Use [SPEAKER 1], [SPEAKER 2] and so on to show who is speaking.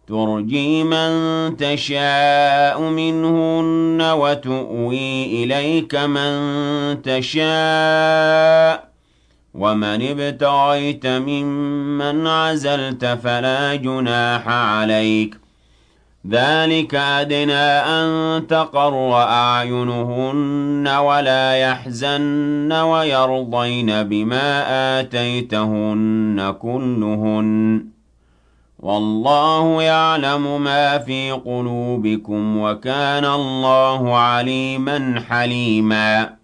[SPEAKER 1] ترجي من تشاء منهن وتؤوي إليك من تشاء ومن ابتغيت ممن عزلت فلا جناح عليك ذلك أدنى أن تقر أعينهن ولا يحزن ويرضين بما آتيتهن كلهن والله يعلم ما في قلوبكم وكان الله عليما حليما